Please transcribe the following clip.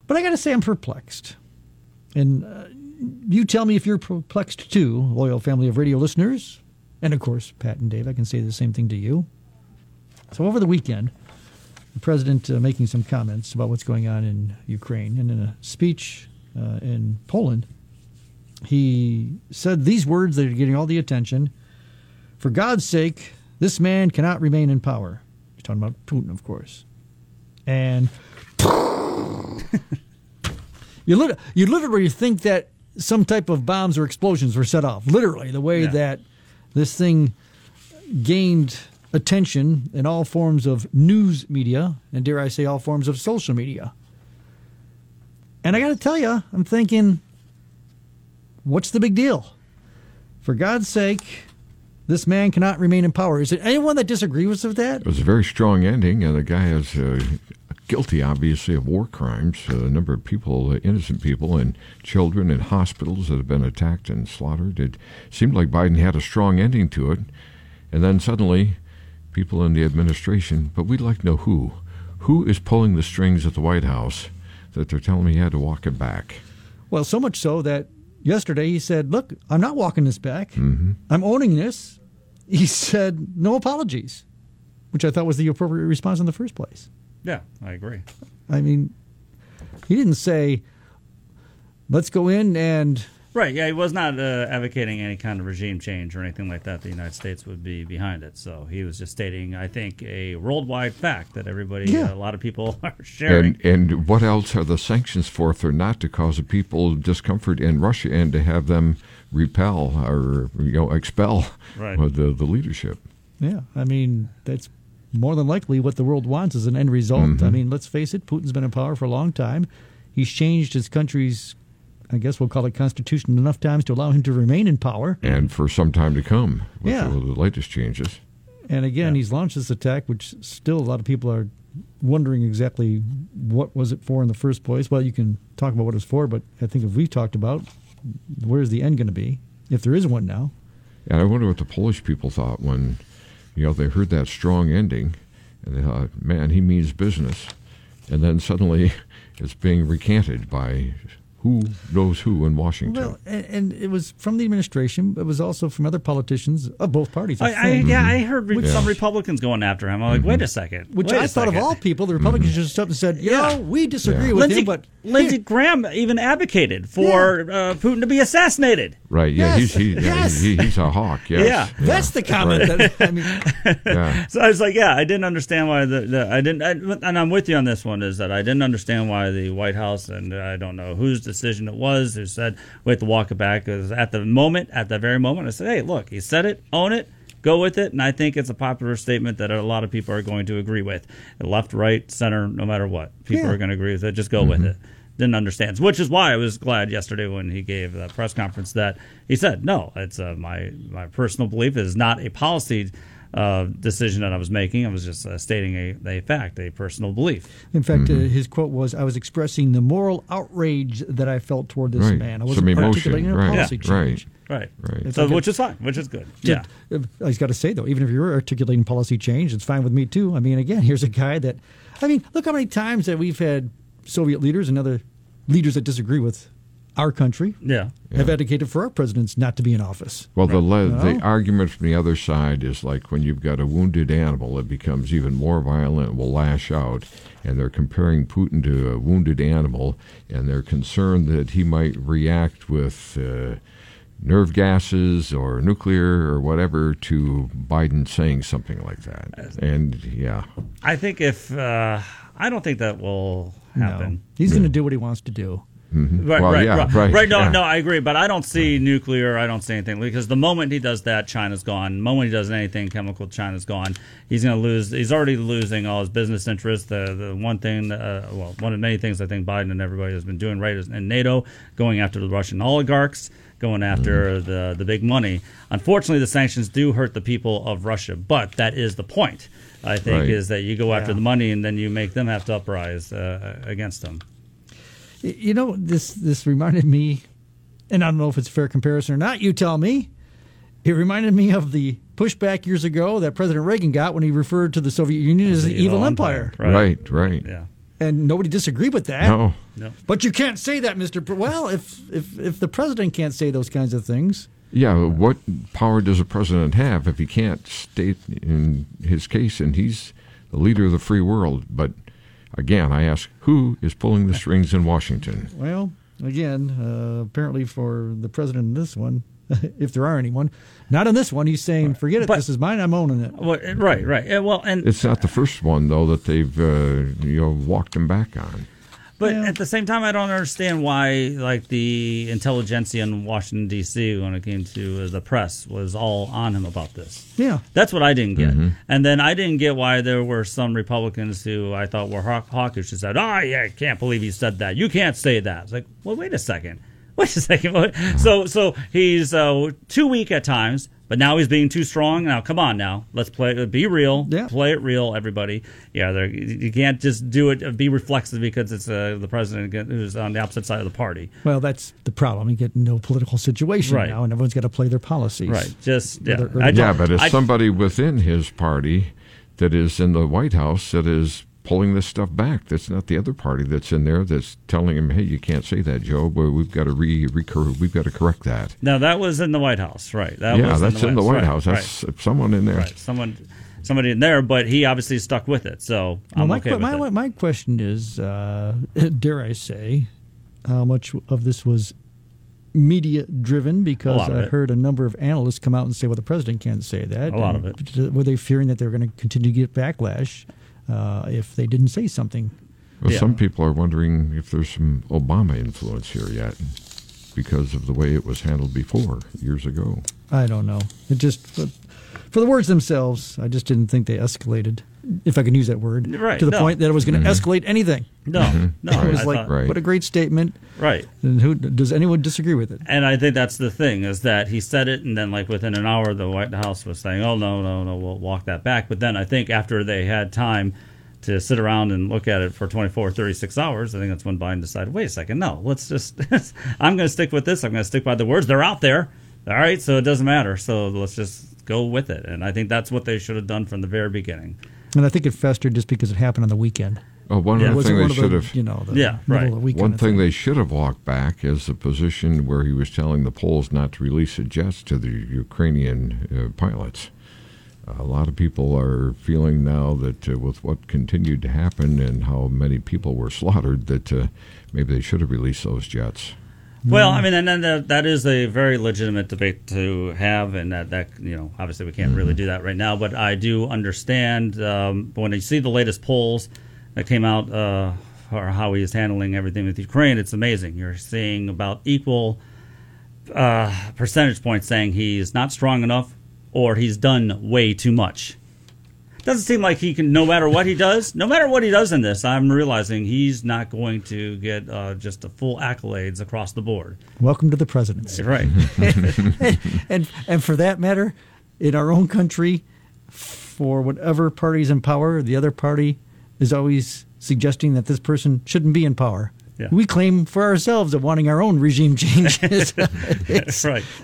But I got to say I'm perplexed. And you tell me if you're perplexed too, loyal family of radio listeners. And, of course, Pat and Dave, I can say the same thing to you. So over the weekend, the president making some comments about what's going on in Ukraine. And in a speech in Poland, he said these words that are getting all the attention. For God's sake, this man cannot remain in power. He's talking about Putin, of course. And you literally think that some type of bombs or explosions were set off. Literally, the way that this thing gained attention in all forms of news media, and dare I say all forms of social media. And I got to tell you, I'm thinking, what's the big deal? For God's sake, this man cannot remain in power. Is there anyone that disagrees with that? It was a very strong ending, and the guy is guilty, obviously, of war crimes. A number of people, innocent people, and children in hospitals that have been attacked and slaughtered. It seemed like Biden had a strong ending to it, and then suddenly, people in the administration, but we'd like to know who. Who is pulling the strings at the White House that they're telling me he had to walk it back? Well, so much so that yesterday he said, look, I'm not walking this back. Mm-hmm. I'm owning this. He said, no apologies, which I thought was the appropriate response in the first place. Yeah, I agree. I mean, he didn't say, let's go in and... Right, yeah, he was not advocating any kind of regime change or anything like that. The United States would be behind it. So he was just stating, I think, a worldwide fact that everybody, a lot of people are sharing. And what else are the sanctions for if they're not to cause the people discomfort in Russia and to have them repel or expel the leadership? Yeah, I mean, that's more than likely what the world wants as an end result. Mm-hmm. I mean, let's face it, Putin's been in power for a long time. He's changed his country's, I guess we'll call it constitution, enough times to allow him to remain in power. And for some time to come with the latest changes. And again, he's launched this attack, which still a lot of people are wondering exactly what was it for in the first place. Well, you can talk about what it's for, but I think if we talked about where's the end going to be, if there is one now. And I wonder what the Polish people thought when they heard that strong ending, and they thought, man, he means business. And then suddenly it's being recanted by who knows who in Washington. Well, and it was from the administration, but it was also from other politicians of both parties. I heard some Republicans going after him. I'm like, wait a second. Which I thought of all people, the Republicans just stood up and said, we disagree with him, but... Lindsey Graham even advocated for Putin to be assassinated. Right, yeah, he's a hawk, yes. Yeah. That's the comment. So I was like, I didn't understand why and I'm with you on this one, is that I didn't understand why the White House, and I don't know whose decision it was, who said we have to walk it back. Because at the very moment, I said, hey, look, he said it, own it, go with it. And I think it's a popular statement that a lot of people are going to agree with. Left, right, center, no matter what. People are going to agree with it. Just go with it. Didn't understand. Which is why I was glad yesterday when he gave the press conference that he said, no, it's my personal belief. It is not a policy decision that I was making. I was just stating a fact, a personal belief. In fact, his quote was, I was expressing the moral outrage that I felt toward this man. I wasn't articulating a policy change. Right. So, which is fine, which is good. Yeah. I got to say, though, even if you're articulating policy change, it's fine with me, too. I mean, again, here's a guy that, look how many times that we've had Soviet leaders and other leaders that disagree with our country have advocated for our presidents not to be in office. Well, the argument from the other side is like when you've got a wounded animal, it becomes even more violent, will lash out, and they're comparing Putin to a wounded animal, and they're concerned that he might react with nerve gases or nuclear or whatever to Biden saying something like that. And, I think I don't think that will happen. No. He's going to do what he wants to do. Mm-hmm. Right. No, I agree, but I don't see nuclear. I don't see anything, because the moment he does that, China's gone. The moment he does anything chemical, China's gone. He's going to lose. He's already losing all his business interests. The one thing, one of many things I think Biden and everybody has been doing right is in NATO, going after the Russian oligarchs, going after the big money. Unfortunately, the sanctions do hurt the people of Russia, but that is the point. I think is that you go after the money and then you make them have to uprise against them. This reminded me, and I don't know if it's a fair comparison or not, you tell me. It reminded me of the pushback years ago that President Reagan got when he referred to the Soviet Union as the evil empire. Right. Yeah. And nobody disagreed with that. No. But you can't say that, Mr. Well, if the president can't say those kinds of things. Yeah, what power does a president have if he can't state in his case, and he's the leader of the free world? But again, I ask, who is pulling the strings in Washington? Well, again, apparently for the president in this one, if there are anyone, not in this one, he's saying, forget it, this is mine, I'm owning it. Well, right. Well, and it's not the first one, though, that they've walked him back on. But at the same time, I don't understand why, like, the intelligentsia in Washington, D.C., when it came to the press, was all on him about this. Yeah. That's what I didn't get. Mm-hmm. And then I didn't get why there were some Republicans who I thought were hawkish who said, I can't believe he said that. You can't say that. It's like, well, wait a second. So he's too weak at times, but now he's being too strong. Now, come on now. Let's be real. Yeah. Play it real, everybody. Yeah, you can't just do it, be reflexive because it's the president who's on the opposite side of the party. Well, that's the problem. You get no political situation now, and everyone's got to play their policies. But it's somebody within his party that is in the White House that is pulling this stuff back. That's not the other party that's in there that's telling him, hey, you can't say that, Joe, but we've got to we've got to correct that. Now, that was in the White House, right? That's in the White House. That's someone in there. Right. Somebody in there, but he obviously stuck with it, so I'm okay with it. My question is, dare I say, how much of this was media-driven? Because I heard a number of analysts come out and say, well, the president can't say that. A lot of it. Were they fearing that they were going to continue to get backlash if they didn't say something? Well, some people are wondering if there's some Obama influence here yet because of the way it was handled before, years ago. I don't know. It just, for the words themselves, I just didn't think they escalated, if I can use that word, to the point that it was going to escalate anything. No. It was what a great statement. Right. And does anyone disagree with it? And I think that's the thing, is that he said it, and then within an hour, the White House was saying, oh, no, we'll walk that back. But then I think after they had time to sit around and look at it for 24, 36 hours, I think that's when Biden decided, wait a second, no, let's just, I'm going to stick with this. I'm going to stick by the words. They're out there. All right, so it doesn't matter. So let's just go with it. And I think that's what they should have done from the very beginning. And I think it festered just because it happened on the weekend. One thing they should have. One thing they should have walked back is the position where he was telling the Poles not to release the jets to the Ukrainian pilots. A lot of people are feeling now that with what continued to happen and how many people were slaughtered, that maybe they should have released those jets. Well, I mean, and then that is a very legitimate debate to have, and that obviously we can't really do that right now. But I do understand when you see the latest polls that came out, or how he is handling everything with Ukraine, it's amazing. You're seeing about equal percentage points saying he's not strong enough or he's done way too much. Doesn't seem like he can, no matter what he does in this, I'm realizing he's not going to get just the full accolades across the board. Welcome to the presidency. Right. and for that matter, in our own country, for whatever party's in power, the other party is always suggesting that this person shouldn't be in power. Yeah. We claim for ourselves of wanting our own regime changes. Right.